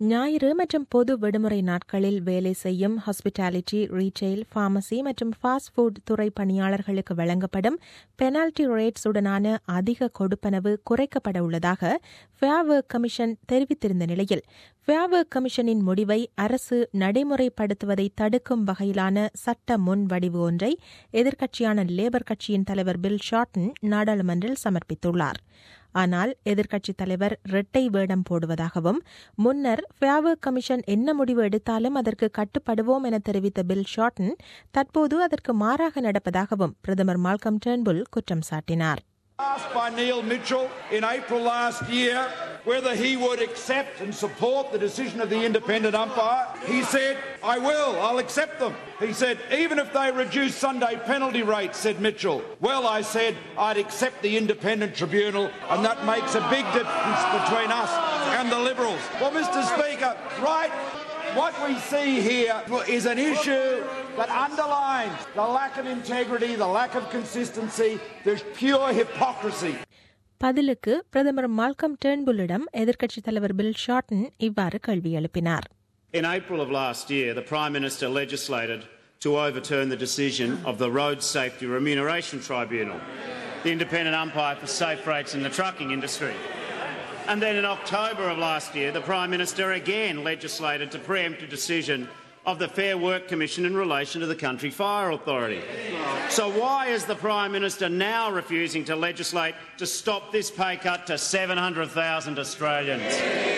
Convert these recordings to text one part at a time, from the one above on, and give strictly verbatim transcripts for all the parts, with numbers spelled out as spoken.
ஞாயிறு மற்றும் பொது விடுமுறை நாட்களில் வேலை செய்யும் ஹாஸ்பிட்டாலிட்டி, ரீட்டெயில், பார்மசி மற்றும் ஃபாஸ்ட் ஃபுட் துறை பணியாளர்களுக்கு வழங்கப்படும் பெனால்டி ரேட்ஸ் உடனான அதிக கொடுப்பனவு குறைக்கப்பட உள்ளதாக ஃபேர் ஒர்க் கமிஷன் தெரிவித்திருந்த நிலையில், ஃபேர் ஒர்க் கமிஷனின் முடிவை அரசு நடைமுறைப்படுத்துவதை தடுக்கும் வகையிலான சட்ட முன்வடிவு ஒன்றை எதிர்க்கட்சியான லேபர் கட்சியின் தலைவர் பில் ஷார்டன் நாடாளுமன்றில் சமர்ப்பித்துள்ளார். ஆனால் எதிர்க்கட்சித் தலைவர் இரட்டை வேடம் போடுவதாகவும், முன்னர் ஃபேர் ஒர்க் கமிஷன் என்ன முடிவு எடுத்தாலும் அதற்கு கட்டுப்படுவோம் என தெரிவித்த பில் ஷார்டன் தற்போது அதற்கு மாறாக நடப்பதாகவும் பிரதமர் மால்கம் டர்ன்புல் குற்றம் சாட்டினார். Asked by Neil Mitchell in April last year whether he would accept and support the decision of the independent umpire, he said, I will, I'll accept them. He said, even if they reduce Sunday penalty rates, said Mitchell. Well, I said, I'd accept the independent tribunal, and that makes a big difference between us and the Liberals. Well, Mister Speaker, right, what we see here is an issue that underlines the lack of integrity, the lack of consistency, there's pure hypocrisy. பதிலுக்கு பிரதமர் Malcolm டர்ன்புல்லிடம் எதிர்க்கட்சித் தலைவர் bill shorten இவ்வாறு கேள்வி எழுப்பினார். In April of last year, the Prime Minister legislated to overturn the decision of the Road Safety Remuneration Tribunal, the independent umpire for safe rates in the trucking industry. And then in October of last year, the Prime Minister again legislated to preempt a decision of the Fair Work Commission in relation to the Country Fire Authority. So why is the Prime Minister now refusing to legislate to stop this pay cut to seven hundred thousand Australians?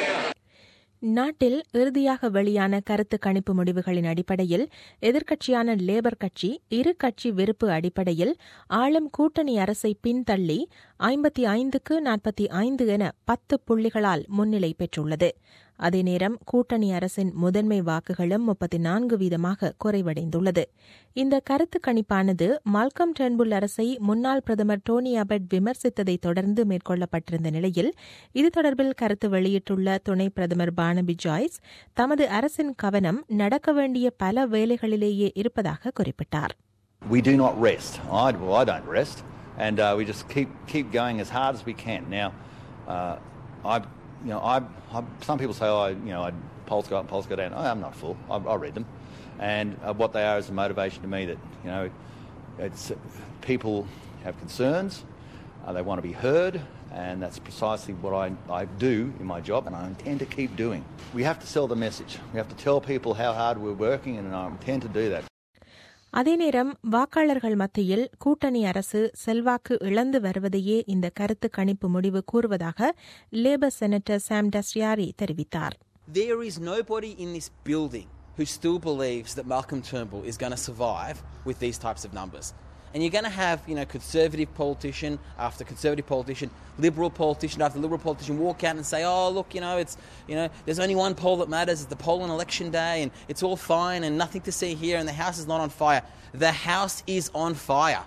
நாட்டில் இறுதியாக வெளியான கருத்து கணிப்பு முடிவுகளின் அடிப்படையில் எதிர்க்கட்சியான labour கட்சி இரு கட்சி விருப்பு அடிப்படையில் ஆளும் கூட்டணி அரசை பின்தள்ளி ஐம்பத்தி ஐந்துக்கு நாற்பத்தி ஐந்து என பத்து புள்ளிகளால் முன்னிலை பெற்றுள்ளது. அதே நேரம் கூட்டணி அரசின் முதன்மை வாக்குகளும் முப்பத்தி நான்கு வீதமாக குறைவடைந்துள்ளது. இந்த கருத்து கணிப்பானது மால்கம் டர்ன்புல் அரசை முன்னாள் பிரதமர் டோனி அபட் விமர்சித்ததை தொடர்ந்து மேற்கொள்ளப்பட்டிருந்த நிலையில், இது தொடர்பில் கருத்து வெளியிட்டுள்ள துணை பிரதமர் பார்னபி ஜாய்ஸ் தமது அரசின் கவனம் நடக்க வேண்டிய பல வேலைகளிலேயே இருப்பதாக குறிப்பிட்டார். We do not rest. I, well, I don't rest, and uh, we just keep keep going as hard as we can. Now, uh, I. You know, I, I, some people say, oh, you know, I, polls go up, polls go down. Oh, I'm not full. I, I read them. And uh, what they are is a motivation to me that, you know, it's, uh, people have concerns, uh, they want to be heard, and that's precisely what I, I do in my job, and I intend to keep doing. We have to sell the message. We have to tell people how hard we're working, and I intend to do that. அதே நேரம் வாக்காளர்கள் மத்தியில் கூட்டணி அரசு செல்வாக்கு இழந்து வருவதையே இந்த கருத்து கணிப்பு முடிவு கூறுவதாக லேபர் செனட்டர் சாம் டஸ்ரியாரி தெரிவித்தார். There is nobody in this building who still believes that Malcolm Turnbull is going to survive with these types of numbers. And you're going to have, you know, conservative politician after conservative politician, liberal politician after liberal politician walk out and say, oh, look, you know, it's, you know, there's only one poll that matters, it's the poll on election day, and it's all fine and nothing to see here, and the house is not on fire. The house is on fire.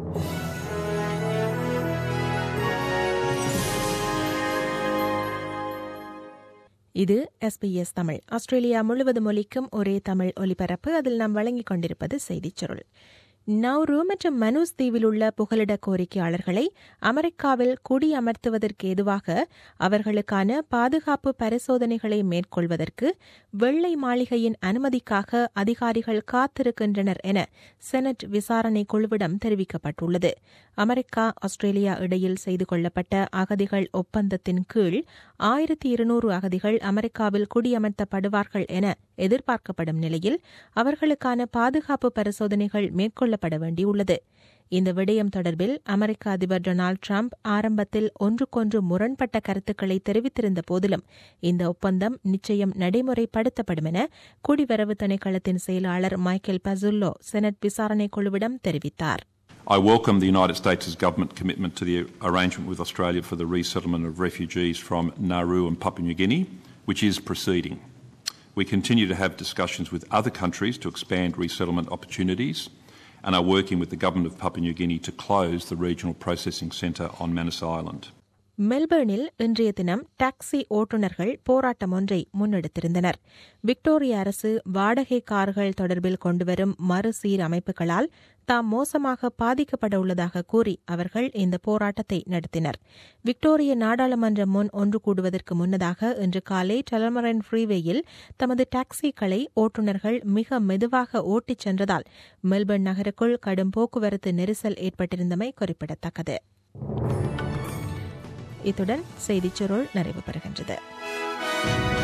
இது S B S Tamil. Australia முழுவதும் ஒலிக்கும் ஒரே தமிழ் ஒலிபரப்பு. அதில் நாம் வழங்கிக் கொண்டிருப்பது செய்திச் சுருள். நௌரு மற்றும் மனூஸ் தீவில் உள்ள புகலிட கோரிக்கையாளர்களை அமெரிக்காவில் குடியமர்த்துவதற்கு ஏதுவாக அவர்களுக்கான பாதுகாப்பு பரிசோதனைகளை மேற்கொள்வதற்கு வெள்ளை மாளிகையின் அனுமதிக்காக அதிகாரிகள் காத்திருக்கின்றனர் என செனட் விசாரணை குழுவிடம் தெரிவிக்கப்பட்டுள்ளது. அமெரிக்கா ஆஸ்திரேலியா இடையில் செய்து கொள்ளப்பட்ட அகதிகள் ஒப்பந்தத்தின் கீழ் ஆயிரத்தி இருநூறு அகதிகள் அமெரிக்காவில் குடியமர்த்தப்படுவார்கள் என எதிர்பார்க்கப்படும் நிலையில் அவர்களுக்கான பாதுகாப்பு பரிசோதனைகள் மேற்கொள்ளப்பட வேண்டியுள்ளது. இந்த விடயம் தொடர்பில் அமெரிக்க அதிபர் டொனால்டு டிரம்ப் ஆரம்பத்தில் ஒன்றுக்கொன்று முரண்பட்ட கருத்துக்களை தெரிவித்திருந்த போதிலும் இந்த ஒப்பந்தம் நிச்சயம் நடைமுறைப்படுத்தப்படும் என குடிவரவு திணைக்களத்தின் செயலாளர் மைக்கேல் பசுல்லோ செனட் விசாரணை குழுவிடம் தெரிவித்தார். I welcome the United States' government commitment to the arrangement with Australia for the resettlement of refugees from Nauru and Papua New Guinea, which is proceeding. We continue to have discussions with other countries to expand resettlement opportunities and are working with the government of Papua New Guinea to close the regional processing centre on Manus Island. மெல்பர்னில் இன்றைய தினம் taxi ஓட்டுநர்கள் போராட்டம் ஒன்றை முன்னெடுத்திருந்தனர். Victoria அரசு வாடகை கார்கள் தொடர்பில் கொண்டுவரும் மறுசீரமைப்புகளால் தாம் மோசமாக பாதிக்கப்பட உள்ளதாக கூறி அவர்கள் இந்த போராட்டத்தை நடத்தினர். விக்டோரிய நாடாளுமன்றம் முன் ஒன்று கூடுவதற்கு முன்னதாக இன்று காலை டலமரன் ஃப்ரீவேயில் தமது டாக்ஸிகளை ஓட்டுநர்கள் மிக மெதுவாக ஓட்டிச் சென்றதால் மெல்பர்ன் நகருக்குள் கடும் போக்குவரத்து நெரிசல் ஏற்பட்டிருந்தமை குறிப்பிடத்தக்கது. இத்துடன் செய்திச் சுருள் நிறைவு பெறுகின்றது.